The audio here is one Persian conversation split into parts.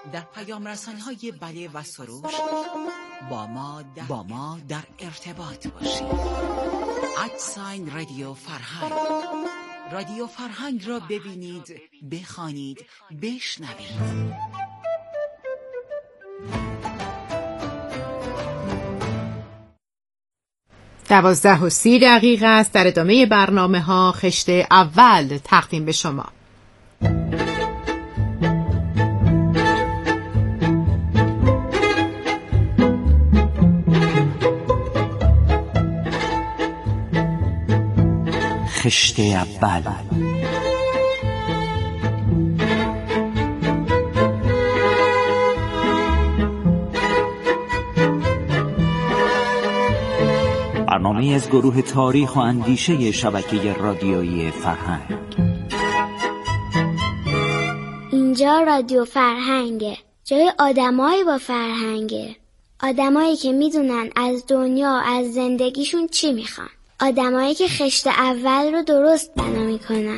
در پیام رسانی‌های بله و سروش با ما در ارتباط باشید. @رادیو فرهنگ. رادیو فرهنگ را ببینید، بخوانید، بشنوید. 12:30 است. در ادامه برنامه‌ها خشت اول تقدیم به شما. خشت اول. برنامه از گروه تاریخ و اندیشه شبکه رادیویی فرهنگ. اینجا رادیو فرهنگه، جای آدمایی با فرهنگه، آدمایی که میدونن از دنیا، از زندگیشون چی میخوان، آدمایی که خشت اول رو درست بنا میکنن.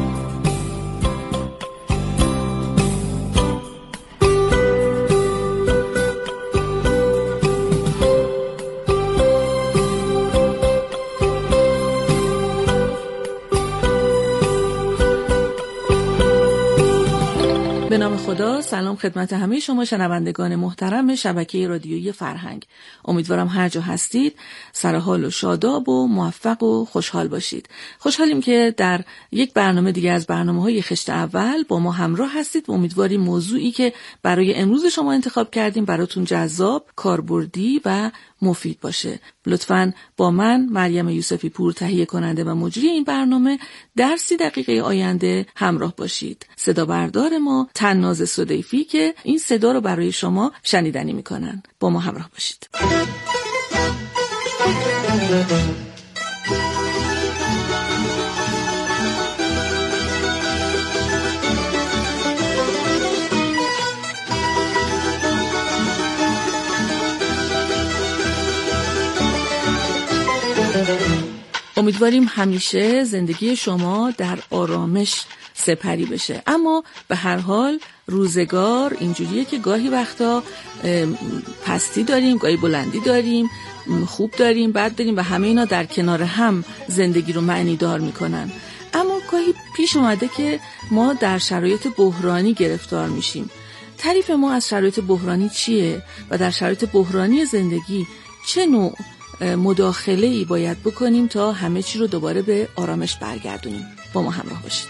به نام خدا. سلام خدمت همه شما شنوندگان محترم شبکه رادیویی فرهنگ. امیدوارم هر جا هستید سرحال و شاداب و موفق و خوشحال باشید. خوشحالیم که در یک برنامه دیگه از برنامه‌های خشت اول با ما همراه هستید و امیدواریم موضوعی که برای امروز شما انتخاب کردیم براتون جذاب، کاربردی و مفید باشه. لطفاً با من مریم یوسفی پور تهیه کننده و مجری این برنامه در 30 دقیقه آینده همراه باشید. صدا بردار ما تناز صدیفی که این صدا رو برای شما شنیدنی میکنن. با ما همراه باشید. امیدواریم همیشه زندگی شما در آرامش سپری بشه، اما به هر حال روزگار اینجوریه که گاهی وقتا پستی داریم، گاهی بلندی داریم، خوب داریم، بد داریم و همه اینا در کنار هم زندگی رو معنی دار میکنن. اما گاهی پیش اومده که ما در شرایط بحرانی گرفتار میشیم. تعریف ما از شرایط بحرانی چیه و در شرایط بحرانی زندگی چه نوع مداخله‌ای باید بکنیم تا همه چی رو دوباره به آرامش برگردونیم؟ با ما همراه باشید.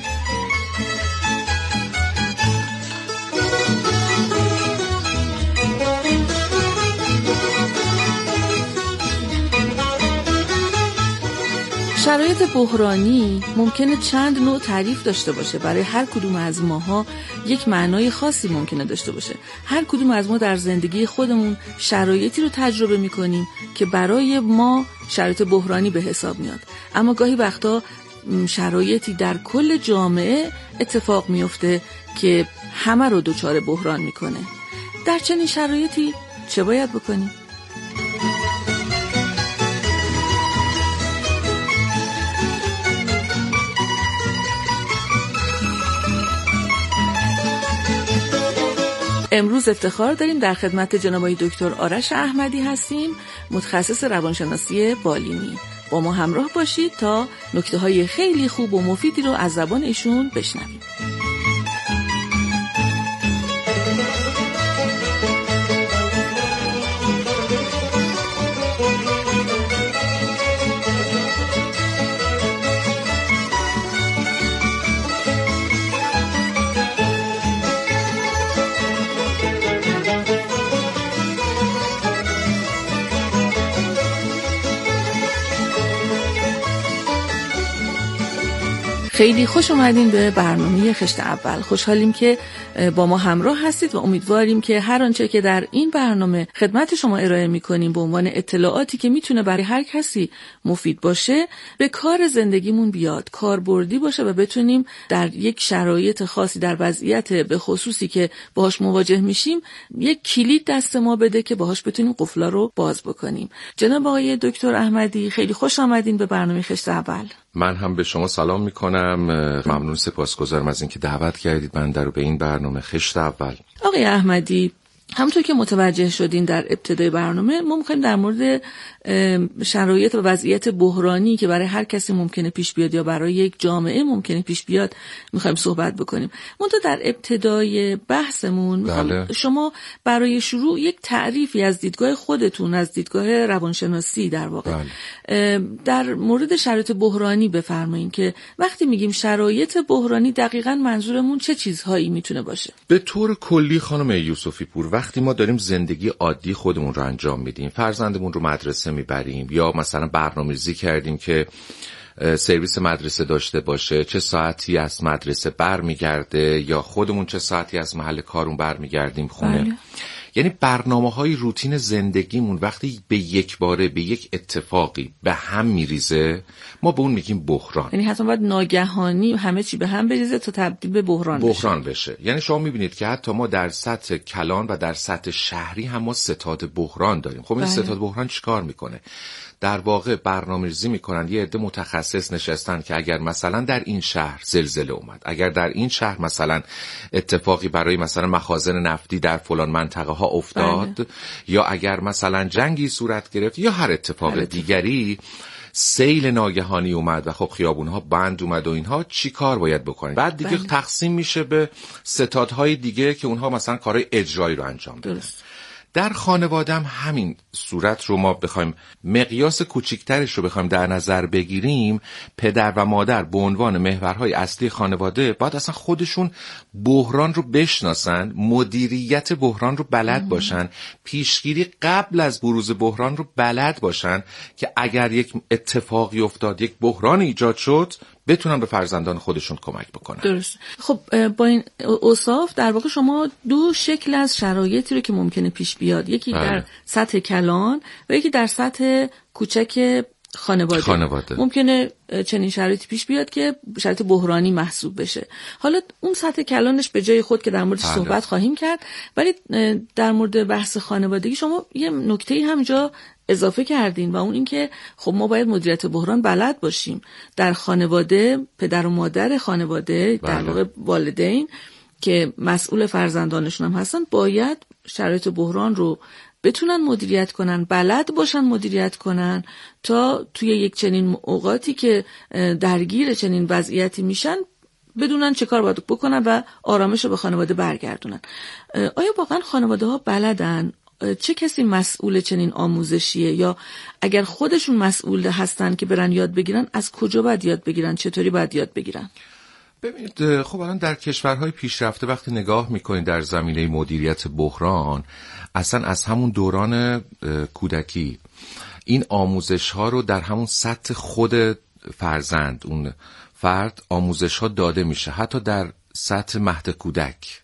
شرایط بحرانی ممکنه چند نوع تعریف داشته باشه. برای هر کدوم از ماها یک معنای خاصی ممکنه داشته باشه. هر کدوم از ما در زندگی خودمون شرایطی رو تجربه می‌کنیم که برای ما شرایط بحرانی به حساب میاد. اما گاهی وقتا شرایطی در کل جامعه اتفاق میفته که همه رو دچار بحران میکنه. در چنین شرایطی چه باید بکنیم؟ امروز افتخار داریم در خدمت جناب آقای دکتر آرش احمدی هستیم، متخصص روانشناسی بالینی. با ما همراه باشید تا نکته‌های خیلی خوب و مفیدی رو از زبان ایشون بشنویم. خیلی خوش اومدین به برنامه خشت اول. خوشحالیم که با ما همراه هستید و امیدواریم که هر آنچه که در این برنامه خدمت شما ارائه می‌کنیم به عنوان اطلاعاتی که میتونه برای هر کسی مفید باشه به کار زندگیمون بیاد، کاربردی باشه و بتونیم در یک شرایط خاصی، در وضعیت به خصوصی که باهاش مواجه میشیم، یک کلید دست ما بده که باهاش بتونیم قفلا رو باز بکنیم. جناب آقای دکتر احمدی خیلی خوش آمدین به برنامه خشت اول. من هم به شما سلام میکنم. ممنون، سپاسگزارم از اینکه دعوت کردید من رو به این برنامه خشت اول. آقای احمدی، همونطور که متوجه شدین در ابتدای برنامه ما می‌خوایم در مورد شرایط و وضعیت بحرانی که برای هر کسی ممکنه پیش بیاد یا برای یک جامعه ممکنه پیش بیاد می‌خوایم صحبت بکنیم. منتها در ابتدای بحثمون شما برای شروع یک تعریفی از دیدگاه خودتون، از دیدگاه روانشناسی در واقع در مورد شرایط بحرانی بفرمایید که وقتی میگیم شرایط بحرانی دقیقاً منظورمون چه چیزهایی میتونه باشه؟ به طور کلی خانم یوسفی پور، وقتی ما داریم زندگی عادی خودمون رو انجام میدیم، فرزندمون رو مدرسه میبریم یا مثلا برنامه‌ریزی کردیم که سرویس مدرسه داشته باشه، چه ساعتی از مدرسه برمیگرده یا خودمون چه ساعتی از محل کارون برمیگردیم خونه. یعنی برنامه‌های روتین زندگیمون وقتی به یک باره به یک اتفاقی به هم میریزه، ما به اون میگیم بحران. یعنی حتما باید ناگهانی همه چی به هم بریزه تا تبدیل به بحران بشه. یعنی شما میبینید که حتی ما در سطح کلان و در سطح شهری هم ما ستاد بحران داریم. خب این ستاد بحران چیکار میکنه؟ در واقع برنامه‌ریزی میکنن، یه عده متخصص نشستن که اگر مثلا در این شهر زلزله اومد، اگر در این شهر مثلا اتفاقی برای مثلا مخازن نفتی در فلان منطقه ها افتاد یا اگر مثلا جنگی صورت گرفت یا هر اتفاق دیگری، سیل ناگهانی اومد و خب خیابونها بند اومد و اینها، چی کار باید بکنید؟ بعد دیگه تقسیم میشه به ستادهای دیگه که اونها مثلا کارهای اجرایی رو انجام میدن. در خانواده هم همین صورت رو ما بخوایم مقیاس کوچکترش رو بخوایم در نظر بگیریم، پدر و مادر به عنوان محورهای اصلی خانواده باید اصلا خودشون بحران رو بشناسن، مدیریت بحران رو بلد باشن، پیشگیری قبل از بروز بحران رو بلد باشن که اگر یک اتفاقی افتاد، یک بحران ایجاد شد، بتونن به فرزندان خودشون کمک بکنن. درست. خب با این اوصاف در واقع شما دو شکل از شرایطی رو که ممکنه پیش بیاد، یکی در سطح کلان و یکی در سطح کوچک خانواده. ممکنه چنین شرایطی پیش بیاد که شرایط بحرانی محسوب بشه. حالا اون سطح کلانش به جای خود که در موردش صحبت خواهیم کرد، ولی در مورد بحث خانوادگی شما یه نکته‌ای همجا اضافه کردین و اون این که خب ما باید مدیریت بحران بلد باشیم. در خانواده پدر و مادر خانواده در واقع والدین که مسئول فرزندانشون هم هستن باید شرایط بحران رو بتونن مدیریت کنن، بلد باشن مدیریت کنن تا توی یک چنین اوقاتی که درگیر چنین وضعیتی میشن بدونن چه کار باید بکنن و آرامش رو به خانواده برگردونن. آیا واقعا خانواده ها بلدن؟ چه کسی مسئول چنین آموزشیه؟ یا اگر خودشون مسئول هستن که برن یاد بگیرن، از کجا باید یاد بگیرن؟ چطوری باید یاد بگیرن؟ ببینید، خب الان در کشورهای پیشرفته وقتی نگاه میکنید در زمینه مدیریت بحران، اصلا از همون دوران کودکی این آموزش ها رو در همون سطح خود فرزند، اون فرد، آموزش ها داده میشه. حتی در سطح مهد کودک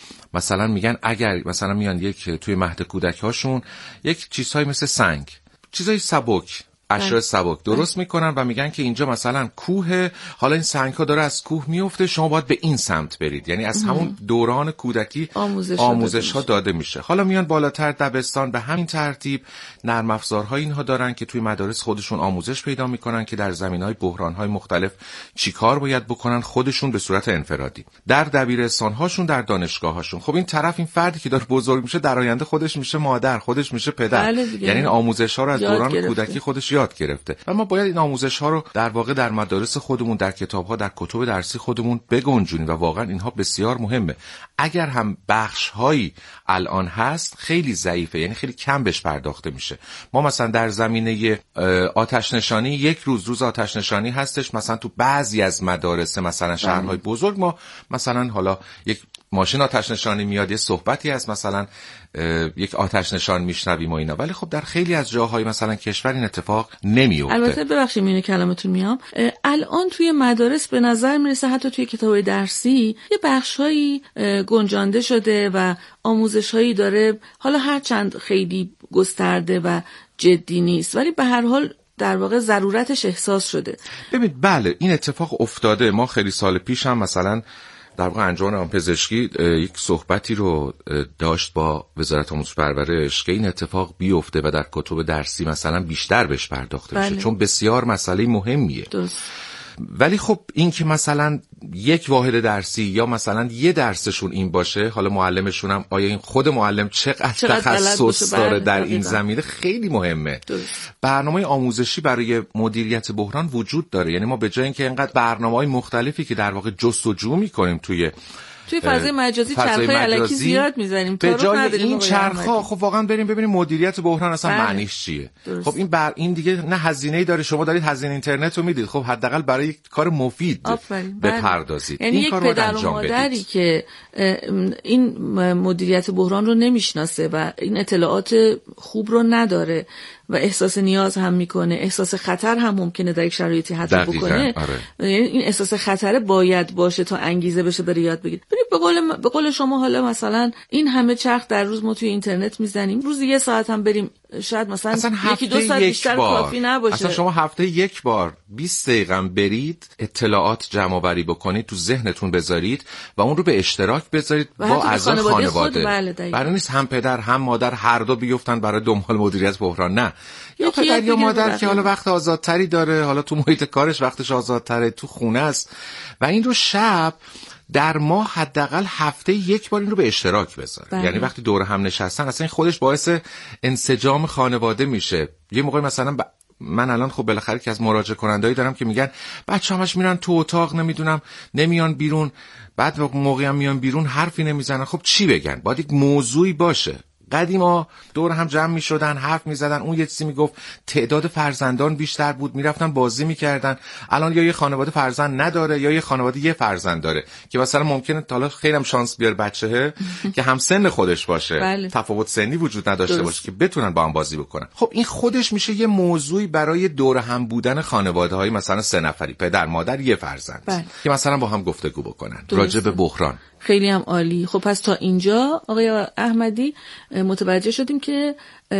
مثلا میگن اگر مثلا میان توی مهد کودک هاشون یک چیزهایی مثل سنگ، چیزهای سبک، اشیاء سبک درست میکنن و میگن که اینجا مثلا کوه، حالا این سنگ ها داره از کوه میفته، شما باید به این سمت برید. یعنی از همون دوران کودکی آموزش ها داده میشه. حالا میان بالاتر دبستان، به همین ترتیب نرم افزارهای اینها دارن که توی مدارس خودشون آموزش پیدا میکنن که در زمینهای بحرانهای مختلف چیکار باید بکنن خودشون به صورت انفرادی. در دبیرستان هاشون، در دانشگاه هاشون، خب این طرف، این فردی که داره بزرگ میشه در آینده خودش میشه مادر، خودش میشه پدر. یعنی این آموزش ها رو از دوران کودکی خودش یاد گرفته و ما باید این آموزش ها رو در واقع در مدارس خودمون، در کتاب ها، در کتب درسی خودمون بگنجونیم و واقعا اینها بسیار مهمه. اگر هم بخش هایی الان هست خیلی ضعیفه، یعنی خیلی کم بهش پرداخته میشه. ما مثلا در زمینه آتش نشانی، یک روز آتش نشانی هستش مثلا تو بعضی از مدارس مثلا شهرهای بزرگ، ما مثلا حالا یک ماشین آتش نشانی میاد، یه صحبتی هست، مثلا یک آتش نشان میشنویم و اینا، ولی خب در خیلی از جاهای مثلا کشور این اتفاق نمیفته. البته ببخشید میونه کلامتون میام، الان توی مدارس به نظر میرسه حتی توی کتاب درسی یه بخشایی گنجانده شده و آموزشایی داره، حالا هرچند خیلی گسترده و جدی نیست، ولی به هر حال در واقع ضرورتش احساس شده. ببینید، بله این اتفاق افتاده. ما خیلی سال پیش هم مثلا در واقع انجمن آموزشی یک صحبتی رو داشت با وزارت آموزش و پرورش که این اتفاق بیفته و در کتب درسی مثلا بیشتر بهش پرداخته بشه، چون بسیار مسئله مهمیه. ولی خب این که مثلا یک واحد درسی یا مثلا یه درسشون این باشه، حالا معلمشون هم آیا این خود معلم چقدر تخصص داره در این زمینه خیلی مهمه. برنامه آموزشی برای مدیریت بحران وجود داره. یعنی ما به جای اینکه اینقدر برنامه‌های مختلفی که در واقع جستجو می‌کنیم توی فضای مجازی چرخای الکی زیاد میزنیم، به جای این چرخا خب واقعا بریم ببینیم مدیریت بحران اصلا معنیش چیه. خب این دیگه نه هزینه‌ای داره، شما دارید هزینه اینترنت رو میدید، خب حداقل برای یک کار مفید بپردازید. یعنی این یک پدر و مادری که این مدیریت بحران رو نمیشناسه و این اطلاعات خوب رو نداره و احساس نیاز هم میکنه، احساس خطر هم ممکنه در یک شرایطی حتی بکنه. یعنی این احساس خطر باید باشه تا انگیزه بشه بره یاد بگیره. به قول شما حالا مثلا این همه چرخ در روز ما توی اینترنت میزنیم، روزی 1 ساعت هم بریم، شاید مثلا یکی 2 ساعت بیشتر کافی نباشه. اصلا شما هفته 1 بار 20 دقیقه برید اطلاعات جمع آوری بکنید، تو ذهنتون بذارید و اون رو به اشتراک بذارید با اعضای خانواده. برای نیست هم پدر هم مادر هر دو بیفتن برای دنبال مدیریت بحران، نه، یا پدر یا مادر که حالا وقت آزادتری داره، حالا تو محیط کارش وقتش آزادتره، تو خونه است و این رو شب در ماه حداقل هفته 1 بار این رو به اشتراک بذاره. یعنی وقتی دور هم نشستن اصلا این خودش باعث انسجام خانواده میشه. یه موقع مثلا من الان خب بالاخره که از مراجعه کنندهایی دارم که میگن بچه‌هامش میرن تو اتاق، نمیدونم نمیان بیرون، بعد موقعی هم میان بیرون حرفی نمیزنن. خب چی بگن؟ باید یک موضوعی باشه. قدیما دور هم جمع می شدن، حرف می زدن، اون یه چیزی می گفت، تعداد فرزندان بیشتر بود، می رفتن بازی می کردن. الان یا یه خانواده فرزند نداره یا یه خانواده یه فرزند داره که مثلا ممکنه حالا خیلی هم شانس بیاره بچه‌ها که هم سن خودش باشه، تفاوت سنی وجود نداشته باشه که بتونن با هم بازی بکنن. خب این خودش میشه یه موضوعی برای دور هم بودن خانواده‌های مثلا 3 نفری، پدر مادر یه فرزند، که مثلا با هم گفتگو بکنن راجع به بحران. خیلی هم عالی. خب پس تا اینجا آقای احمدی متوجه شدیم که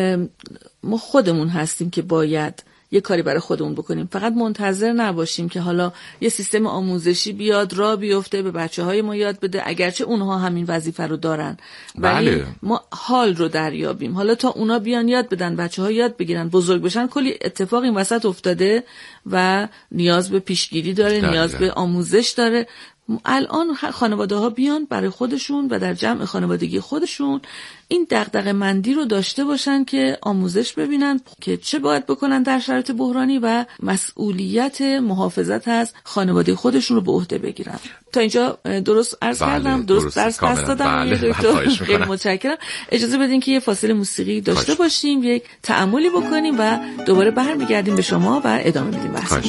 ما خودمون هستیم که باید یه کاری برای خودمون بکنیم. فقط منتظر نباشیم که حالا یه سیستم آموزشی بیاد راه بیفته به بچه‌های ما یاد بده، اگرچه اونها همین وظیفه رو دارن، ولی ما حال رو دریابیم. حالا تا اونا بیان یاد بدن، بچه‌ها یاد بگیرن، بزرگ بشن، کلی اتفاق این وسط افتاده و نیاز به پیشگیری داره، نیاز به آموزش داره. الان خانواده ها بیان برای خودشون و در جمع خانوادگی خودشون این دغدغه مندی رو داشته باشن که آموزش ببینن که چه باید بکنن در شرایط بحرانی و مسئولیت محافظت از خانواده خودشون رو به عهده بگیرن. تا اینجا درست عرض کردم؟ درست درس پس دادم؟ دکتر خیلی متشکرم. اجازه بدین که یه فاصله موسیقی داشته باشیم، یک تأملی بکنیم و دوباره برمیگردیم به شما و ادامه میدیم بحث.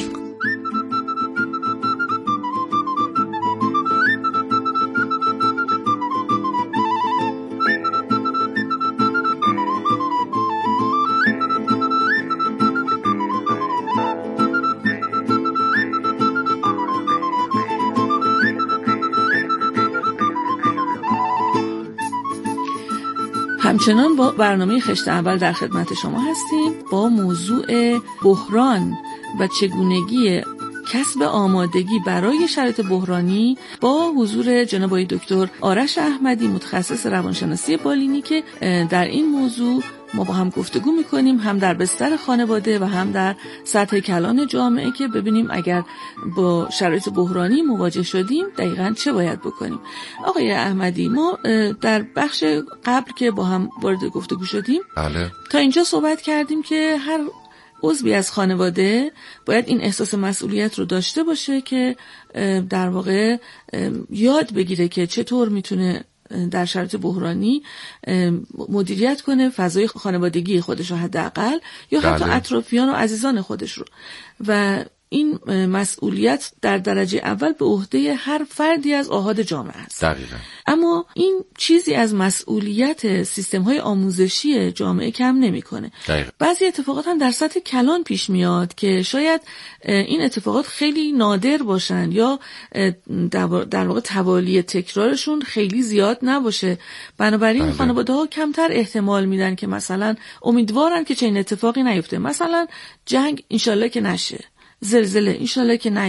همچنان با برنامه خشت اول در خدمت شما هستیم با موضوع بحران و چگونگی کسب آمادگی برای شرایط بحرانی با حضور جناب آقای دکتر آرش احمدی، متخصص روانشناسی بالینی، که در این موضوع ما با هم گفتگو میکنیم، هم در بستر خانواده و هم در سطح کلان جامعه، که ببینیم اگر با شرایط بحرانی مواجه شدیم دقیقاً چه باید بکنیم. آقای احمدی، ما در بخش قبل که با هم وارد گفتگو شدیم تا اینجا صحبت کردیم که هر عضوی از خانواده باید این احساس مسئولیت رو داشته باشه که در واقع یاد بگیره که چطور میتونه در شرایط بحرانی مدیریت کنه فضای خانوادگی خودش رو حداقل، یا حتی اطرافیان و عزیزان خودش رو. و این مسئولیت در درجه اول به عهده هر فردی از آحاد جامعه است. دقیقاً. اما این چیزی از مسئولیت سیستم‌های آموزشی جامعه کم نمی‌کنه. بعضی اتفاقات هم در سطح کلان پیش میاد که شاید این اتفاقات خیلی نادر باشن یا در واقع توالی تکرارشون خیلی زیاد نباشه. بنابراین خانواده‌ها کمتر احتمال میدن که مثلا امیدوارن که چنین اتفاقی نیفته. مثلا جنگ انشالله که نشه، زلزله انشالله که نیاد،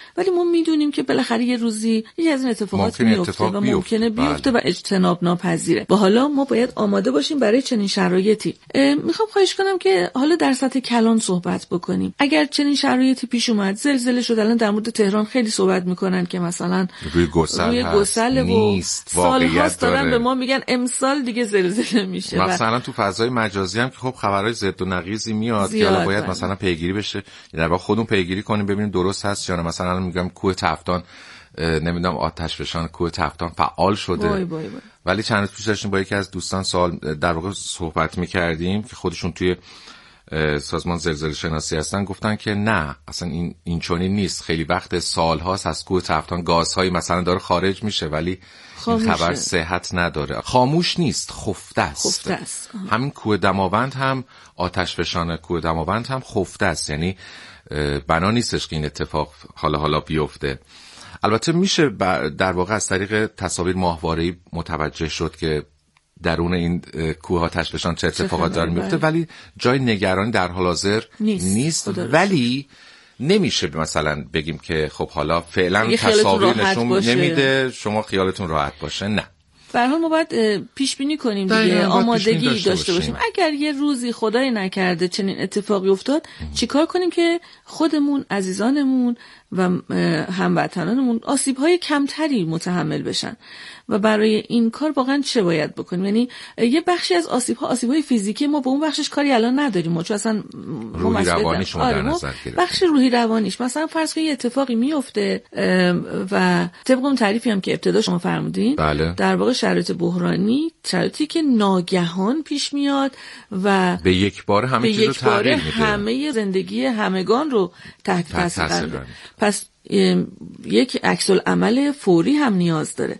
ولی ما میدونیم که بالاخره یه روزی یکی از این اتفاقات میفته و ممکنه بیفته و اجتناب ناپذیره و حالا ما باید آماده باشیم برای چنین شرایطی. میخوام خواهش کنم که حالا در سطح کلان صحبت بکنیم. اگر چنین شرایطی پیش اومد، زلزله شد، الان در مورد تهران خیلی صحبت میکنن که مثلا روی گسل و سال‌هاست دارن به ما میگن امسال دیگه زلزله میشه. مثلا تو فضای مجازی هم که خب خبرهای ضد و نقیضی میاد که حالا باید مثلا پیگیری بشه، در واقع خودمون پیگیری کنیم ببینیم درست هست یا نه. مثلا الان میگم کوه تفتان، نمیدونم آتشفشان کوه تفتان فعال شده. ولی چند روز پیش داشتیم با یکی از دوستان در واقع صحبت میکردیم که خودشون توی سازمان زلزله شناسی هستن، گفتن که نه اصلا این چنین نیست، خیلی وقت سالهاست از کوه تفتان گازهایی مثلا داره خارج میشه ولی این خبر صحت نداره. خاموش نیست، خفته است. همین کوه دماوند هم، آتشفشان کوه دماوند هم خفته است، یعنی بنا نیستش که این اتفاق حالا بیفته. البته میشه در واقع از طریق تصاویر ماهواره‌ای متوجه شد که درون این کوه آتشفشان چه اتفاقات داره میفته، ولی جای نگرانی در حال حاضر نیست. ولی نمیشه مثلا بگیم که خب حالا فعلا تصاویر نشون نمیده شما خیالتون راحت باشه. نه، به هر حال ما باید پیش بینی کنیم دیگه، آمادگی داشته باشیم. اگر یه روزی خدای نکرده چنین اتفاقی افتاد، چیکار کنیم که خودمون، عزیزانمون و هموطنانمون آسیب‌های کمتری متحمل بشن و برای این کار واقعا چه باید بکنیم؟ یعنی یه بخشی از آسیب‌های فیزیکی ما به اون بخشش کاری الان نداریم، ما چون اصلا روحی روانیش ما در نظر گرفتیم. بخش روحی روانیش مثلا فرض کنید اتفاقی میفته و طبق اون تعریفی هم که ابتدا شما فرمودین، در واقع شرایط بحرانی، شرایطی که ناگهان پیش میاد و به یک باره همه چیز رو تغییر میده، همه زندگی همگان رو تحت تاثیر قرار میده. پس یک عکس‌العمل فوری هم نیاز داره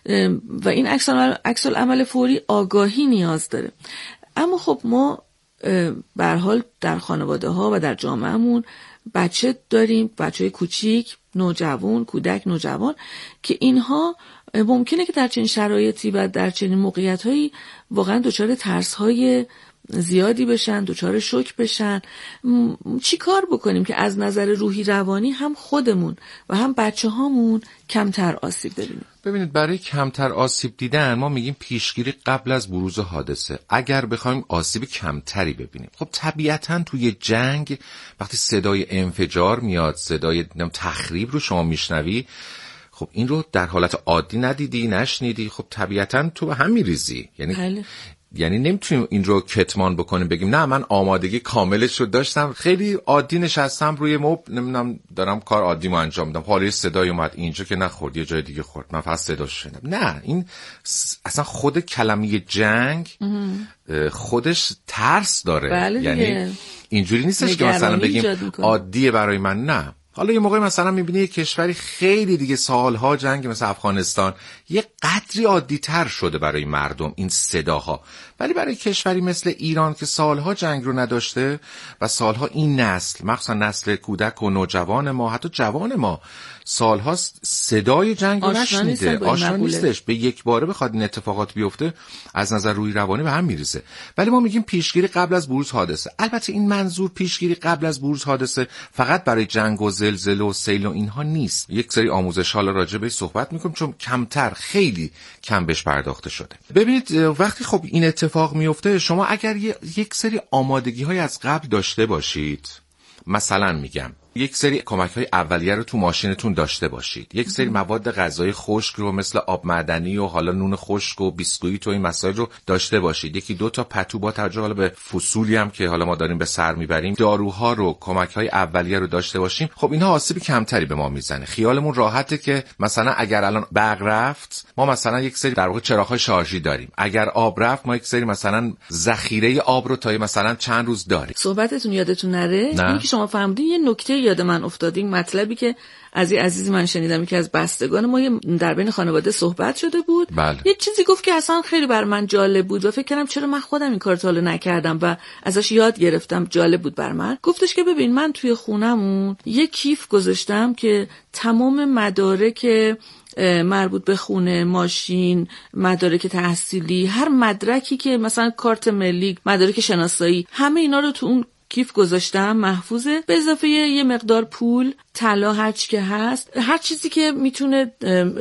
و این عکس‌العمل فوری آگاهی نیاز داره. اما خب ما به هر حال در خانواده ها و در جامعهمون بچه داریم، بچه‌های کوچیک، نوجوان، کودک نوجوان، که اینها ممکنه که در چنین شرایطی و در چنین موقعیت‌هایی واقعا دچار ترس‌های زیادی بشن، دچار شوک بشن. چی کار بکنیم که از نظر روحی روانی هم خودمون و هم بچه هامون کمتر آسیب ببینیم؟ ببینید، برای کمتر آسیب دیدن ما میگیم پیشگیری قبل از بروز حادثه. اگر بخوایم آسیب کمتری ببینیم، خب طبیعتاً توی جنگ وقتی صدای انفجار میاد، صدای تخریب رو شما میشنوی، خب این رو در حالت عادی ندیدی، نشنیدی، خب طبیعتاً تو به هم میریزی. یعنی نمیتونیم این رو کتمان بکنیم بگیم نه من آمادگی کاملش رو داشتم، خیلی عادی نشستم روی نمیدونم دارم کار عادیمو انجام میدم، حالا صدای اومد اینجا که نخورد یه جای دیگه خورد، من فقط صداش شنیدم. نه، این اصلا خود کلمه جنگ خودش ترس داره. یعنی اینجوری نیستش که مثلا بگیم عادیه برای من. نه، حالا یه موقعی مثلا میبینی یه کشوری خیلی دیگه سالها جنگ مثل افغانستان یه قدری عادی تر شده برای مردم این صداها، ولی برای کشوری مثل ایران که سالها جنگ رو نداشته و سالها این نسل، مخصوصا نسل کودک و نوجوان ما، حتی جوان ما، سالها صدای جنگ رو نشنیده، آشنا نیستش، به یک باره بخواد این اتفاقات بیفته از نظر روحی روانی به هم میریزه. ولی ما میگیم پیشگیری قبل از بروز حادثه. البته این منظور پیشگیری قبل از بروز حادثه فقط برای جنگ و زلزله و سیل و اینها نیست. یک سری آموزش حالا راجع بهش صحبت میکنیم چون کمتر، خیلی کم بهش پرداخته شده. ببینید، وقتی خب این اتفاق میفته، شما اگر یک سری آمادگی های از قبل داشته باشید، مثلا میگم یک سری کمک‌های اولیه رو تو ماشینتون داشته باشید، یک سری مواد غذایی خشک رو مثل آب معدنی و حالا نون خشک و بیسکویت و این مسائل رو داشته باشید، یکی دو تا پتو با توجه حالا به فصولی هم که حالا ما داریم به سر میبریم، داروها رو، کمک‌های اولیه رو داشته باشیم. خب اینها آسیب کمتری به ما میزنه، خیالمون راحته که مثلا اگر الان برق رفت ما مثلا یک سری در واقع چراغ‌های شارژی داریم، اگر آب رفت ما یک سری مثلا ذخیره آب رو تا مثلا چند روز داریم. صحبتتون یادتون نره این که شما فهمیدین، یه نکته یاد من افتاد، این مطلبی که از عزیزی من شنیدم که از بستگان ما در بین خانواده صحبت شده بود. یه چیزی گفت که اصلا خیلی بر من جالب بود و فکر کردم چرا من خودم این کارو تا حالا نکردم و ازش یاد گرفتم، جالب بود بر من. گفتش که ببین، من توی خونمون یه کیف گذاشتم که تمام مدارک مربوط به خونه، ماشین، مدارک تحصیلی، هر مدرکی که مثلا کارت ملی، مدارک شناسایی، همه اینا رو تو اون کیف گذاشتم محفوظه، به اضافه یه مقدار پول، طلا، هر چی که هست، هر چیزی که میتونه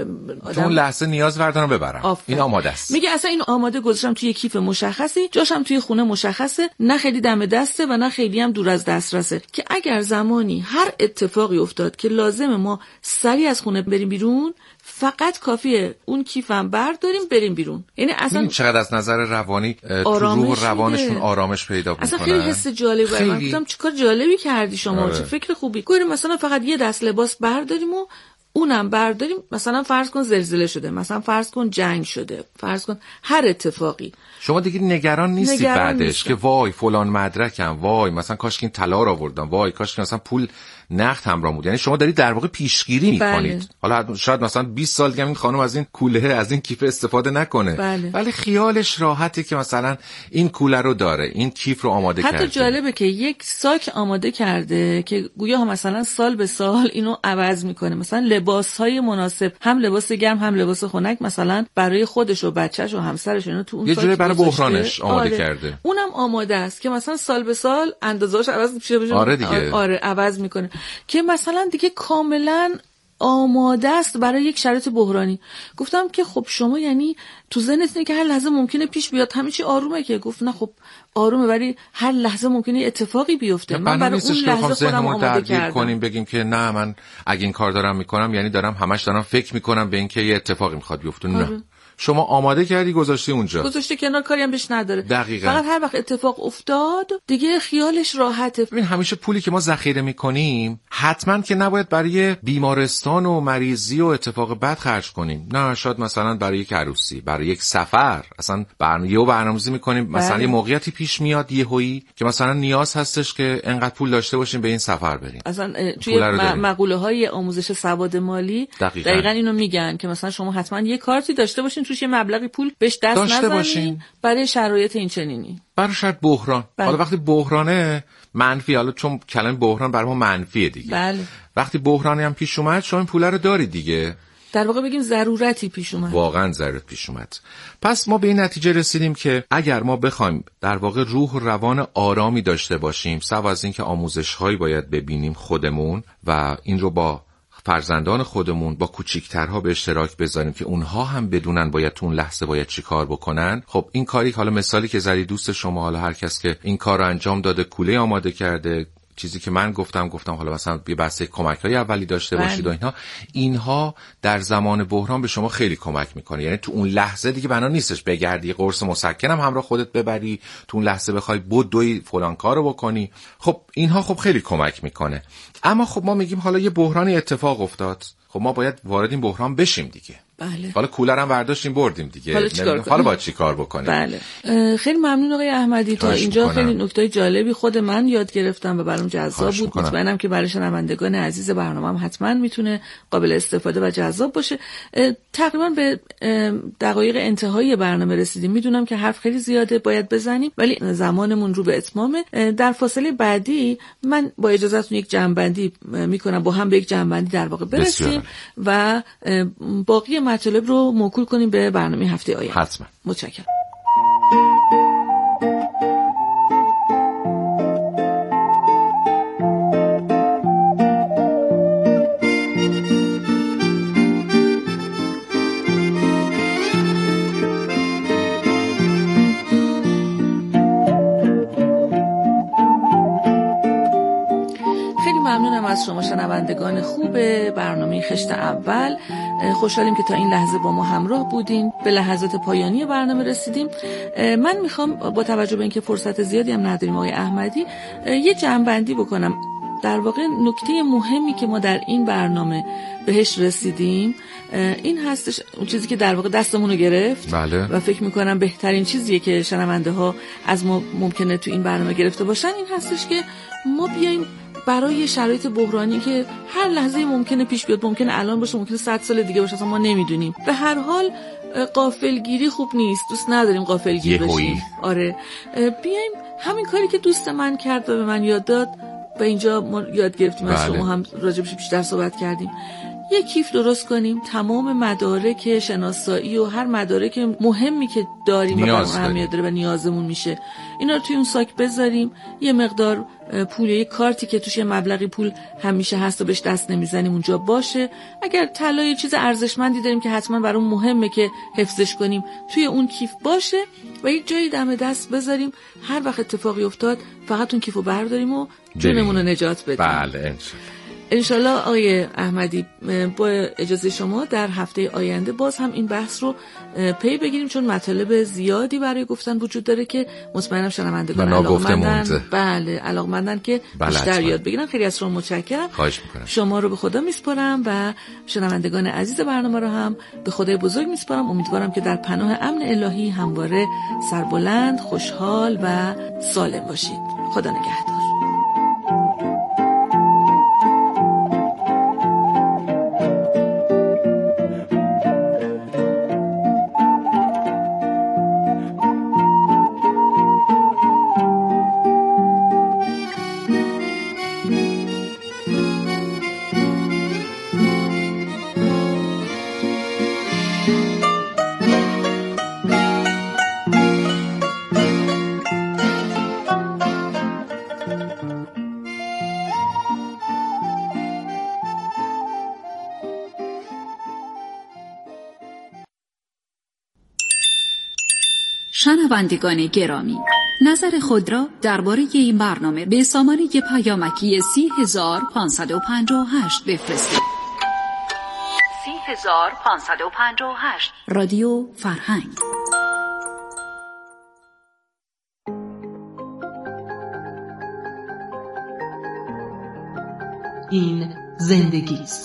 تو اون لحظه نیاز بردارم ببرم. این آماده است. میگه اصلا این آماده گذاشتم توی کیف مشخصی، جاشم توی خونه مشخصه، نه خیلی دم دسته و نه خیلی هم دور از دسترسه، که اگر زمانی هر اتفاقی افتاد که لازمه ما سریع از خونه بریم بیرون، فقط کافیه اون کیفم برداریم بریم بیرون. یعنی اصلا چقدر از نظر روانی تو روح و روانشون آرامش پیدا میکنن. اصلا خیلی حس جالبه. من گفتم چیکار جالبی کردی شما، چه فکر خوبی. گفتم مثلا فقط یه دست لباس برداریم و اونم برداریم، مثلا فرض کن زلزله شده، مثلا فرض کن جنگ شده، فرض کن هر اتفاقی، شما دیگه نگران نیستی بعدش که وای فلان مدرکم، وای مثلا کاش که این طلا رو آوردم، وای کاش که مثلا پول نقد همراه بود. یعنی شما دارید در واقع پیشگیری میکنید. حالا شاید مثلا 20 سال دیگه این خانم از این کوله از این کیف استفاده نکنه، ولی خیالش راحته که مثلا این کوله رو داره، این کیف رو آماده کرده. حتی جالبه که یک ساک آماده کرده که گویا مثلا سال به سال اینو عوض میکنه، مثلا لباسهای مناسب، هم لباس گرم هم لباس خنک، مثلا برای خودش و بچه‌ش و همسرش اینو تو اون یه جوری برای بحرانش آماده کرده. اونم آماده است که مثلا سال به سال اندازه‌اش عوض میشه. آره دیگه. آره عوض میکنه که مثلا دیگه کاملا آماده است برای یک شرایط بحرانی. گفتم که خب شما یعنی تو ذهنتونه که هر لحظه ممکنه پیش بیاد، همه چی آرومه، که گفت نه خب آرومه ولی هر لحظه ممکنه اتفاقی بیفته. من برای اون لحظه خودم آماده کردم. کنیم بگیم که نه من اگه این کار دارم میکنم یعنی همش دارم فکر میکنم به این که یه اتفاقی میخواد بیفته. نه، شما آماده کردی گذاشتی اونجا، گذاشته کنار، کاری هم بهش نداره. دقیقاً. فقط هر وقت اتفاق افتاد دیگه خیالش راحته. ببین همیشه پولی که ما ذخیره میکنیم حتما که نباید برای بیمارستان و مریضی و اتفاق بد خرج کنیم. نه، شاید مثلا برای یک عروسی، برای یک سفر، اصلا برنامه‌ریزی میکنیم. مثلا یه موقعیتی پیش میاد یهویی که مثلا نیاز هستش که انقدر پول داشته باشیم به این سفر بریم. اصلا توی مقوله‌های آموزش سواد مالی دقیقاً اینو میگن که مثلا شما حتما یه کارتی داشته باشین توش یه مبلغی پول بهش دست نزنین برای شرایط این چنینی، برای شاید بحران. حالا وقتی بحرانه منفی، حالا چون کلمه بحران برای ما منفیه دیگه، وقتی بحرانی هم پیش اومد شما این پول رو داری دیگه، در واقع بگیم ضرورتی پیش اومد، واقعا ضرورت پیش اومد. پس ما به این نتیجه رسیدیم که اگر ما بخوایم در واقع روح و روان آرامی داشته باشیم، سوا از این که آموزش‌هایی باید ببینیم خودمون و این رو با فرزندان خودمون، با کوچیکترها به اشتراک بذاریم که اونها هم بدونن باید تو اون لحظه باید چی کار بکنن. خب این کاری، حالا مثالی که زدی دوست شما، حالا هر کس که این کار رو انجام داده، کوله آماده کرده، چیزی که من گفتم حالا مثلا یه بحث کمک‌های اولی داشته باشید و اینها در زمان بحران به شما خیلی کمک میکنه. یعنی تو اون لحظه دیگه بنا نیستش بگردی قرص مسکن هم همراه خودت ببری، تو اون لحظه بخوای بدوی فلان کارو بکنی. خب اینها خب خیلی کمک میکنه. اما خب ما میگیم حالا یه بحرانی اتفاق افتاد، خب ما باید وارد این بحران بشیم دیگه. بله. حالا کولر هم برداشتیم بردیم دیگه، حالا باید چی کار بکنیم؟ بله. خیلی ممنون آقای احمدی، تا اینجا خیلی نکته جالبی خود من یاد گرفتم و برام جذاب بود. مطمئنم که برای شنوندگان عزیز برنامه‌ام حتما میتونه قابل استفاده و جذاب باشه. تقریبا به دقایق انتهایی برنامه رسیدیم. میدونم که حرف خیلی زیاده باید بزنیم ولی زمانمون رو به اتمامه. در فاصله بعدی من با اجازهتون یک جمع‌بندی میکنم، با هم به یک جمع‌بندی در واقع برسیم و باقی مطالب رو موکول کنیم به برنامه هفته آینده. حتما. متشکرم. ممنونم از شما شنوندگان خوب برنامه خشت اول. خوشحالیم که تا این لحظه با ما همراه بودین. به لحظات پایانی برنامه رسیدیم. من میخوام با توجه به اینکه فرصت زیادی هم نداریم آقای احمدی یه جمع‌بندی بکنم. در واقع نکته مهمی که ما در این برنامه بهش رسیدیم این هستش، اون چیزی که در واقع دستمون رو گرفت. بله. و فکر میکنم بهترین چیزیه که شنونده ها از ما ممکنه تو این برنامه گرفته باشن این هستش که ما بیایم برای شرایط بحرانی که هر لحظه ممکنه پیش بیاد، ممکنه الان باشه، ممکنه 100 سال دیگه باشه، اصلا ما نمیدونیم. به هر حال غافلگیری خوب نیست، دوست نداریم غافلگیر بشیم. آره، بیایم همین کاری که دوست من کرد و به من یاد داد، به اینجا ما یاد گرفتیم. از شما هم راجبش بیشتر صحبت کردیم. یک کیف درست کنیم، تمام مدارک شناسایی و هر مدارک مهمی که داریم و اهمیت داره و نیازمون میشه اینا رو توی اون ساک بذاریم. یه مقدار پول، یه کارتی که توش یه مبلغی پول همیشه هست و بهش دست نمیزنیم اونجا باشه. اگر طلا یه چیز ارزشمندی داریم که حتما برام مهمه که حفظش کنیم توی اون کیف باشه و یه جایی دم دست بذاریم. هر وقت اتفاقی افتاد فقط اون کیفو برداریم و جونمون رو نجات بدیم. بله انشالله آقای احمدی، با اجازه شما در هفته آینده باز هم این بحث رو پی بگیریم، چون مطالب زیادی برای گفتن وجود داره که مطمئنم شنوندگان علاقمندن که بیشتر یاد بگیرن. خیلی از شما متشکرم. خواهش میکنم. شما رو به خدا میسپارم و شنوندگان عزیز برنامه رو هم به خدای بزرگ میسپارم. امیدوارم که در پناه امن الهی همواره سربلند، خوشحال و سالم باشید. خدا نگهدار. شنوندگان گرامی، نظر خود را درباره این برنامه به سامانه پیامکی 30558 بفرستید. 30558 رادیو فرهنگ. این زندگی است.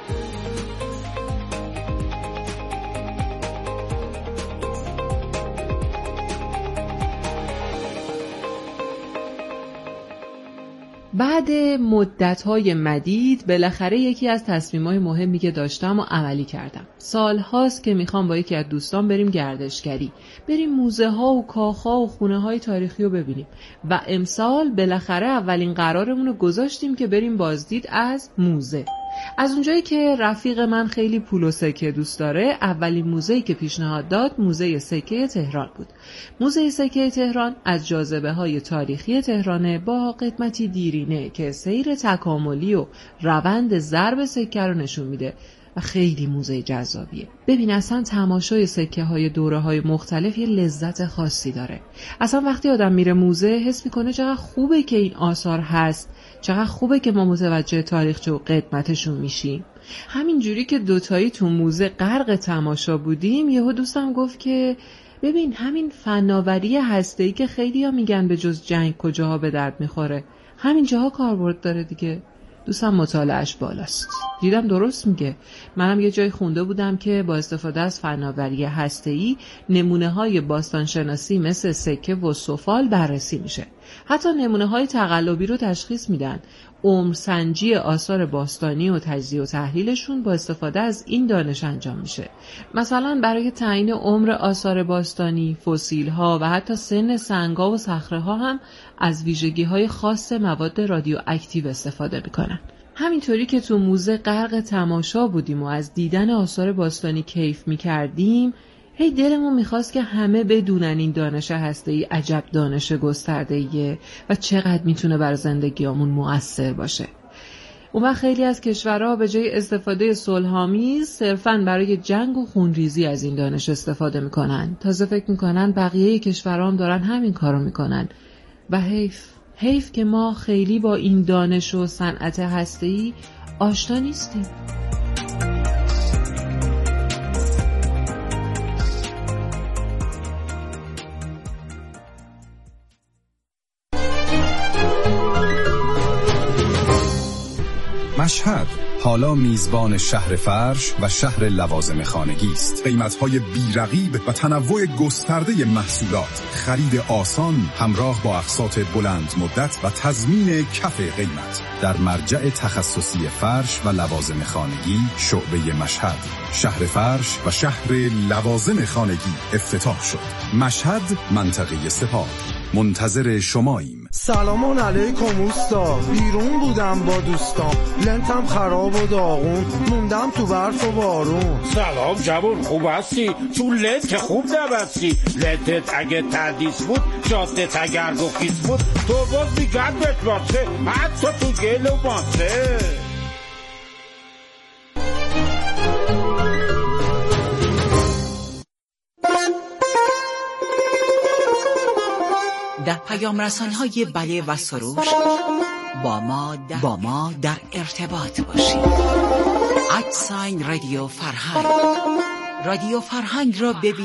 بعد مدت‌های مدید بالاخره یکی از تصمیم‌های مهمی که داشتم و عملی کردم. سال‌هاست که میخوام با یکی از دوستان بریم گردشگری، بریم موزه‌ها و کاخ‌ها و خونه‌های تاریخی رو ببینیم و امسال بالاخره اولین قرارمون رو گذاشتیم که بریم بازدید از موزه. از اونجایی که رفیق من خیلی پول و سکه دوست داره، اولین موزه‌ای که پیشنهاد داد موزه سکه تهران بود. موزه سکه تهران از جاذبه‌های تاریخی تهرانه با قدمتی دیرینه که سیر تکاملی و روند ضرب سکه رو نشون میده و خیلی موزه جذابیه. ببین اصلا تماشای سکه های دوره های مختلف یه لذت خاصی داره. اصلا وقتی آدم میره موزه حس میکنه چقدر خوبه که این آثار هست، چقدر خوبه که ما متوجه تاریخچه و قدمتشون میشیم. همین جوری که دوتایی تو موزه غرق تماشا بودیم، یهو دوستم گفت که ببین همین فناوری هسته‌ای که خیلی‌ها میگن به جز جنگ کجاها به درد میخوره، همین جاها کاربرد داره دیگه. دوستم مطالعه‌اش بالاست. دیدم درست میگه. منم یه جای خونده بودم که با استفاده از فناوری هسته‌ای نمونه‌های باستانشناسی مثل سکه و سفال بررسی میشه. حتی نمونه‌های تقلبی رو تشخیص میدن. عمرسنجی آثار باستانی و تجزیه و تحلیلشون با استفاده از این دانش انجام میشه. مثلا برای تعیین عمر آثار باستانی، فسیل‌ها و حتی سن سنگ‌ها و صخره‌ها هم از ویژگی‌های خاص مواد رادیواکتیو استفاده میکنن. همینطوری که تو موزه غرق تماشا بودیم و از دیدن آثار باستانی کیف میکردیم، هی دلمون میخواست که همه بدونن این دانش هسته‌ای عجب دانش گسترده‌ایه و چقدر میتونه بر زندگیامون مؤثر باشه. اون وقت خیلی از کشورها به جای استفاده صلح‌آمیز صرفاً برای جنگ و خونریزی از این دانش استفاده میکنن. تازه فکر میکنن بقیه کشورها هم دارن همین کارو میکنن و حیف که ما خیلی با این دانش و صنعت هسته‌ای آشنا نیستیم. مشهد حالا میزبان شهر فرش و شهر لوازم خانگی است. قیمت‌های بی‌رقیب و تنوع گسترده محصولات، خرید آسان همراه با اقساط بلند مدت و تضمین کف قیمت در مرجع تخصصی فرش و لوازم خانگی شعبه مشهد. شهر فرش و شهر لوازم خانگی افتتاح شد. مشهد، منطقه سپاه. منتظر شماییم. سلام علیکم اوستا، بیرون بودم با دوستام، لنتم خراب و داغون، موندم تو برف و بارون. سلام جوون، خوب هستی؟ تو لنت که خوب نبستی. لنتت اگه تردیس بود، جادت اگر گخیز بود، تو باز بیگرد بهت باشه، حتی تو گل و ماسه. در پیام رسان‌های بله و سروش با ما در ارتباط باشید. @رادیو فرهنگ را ببینید.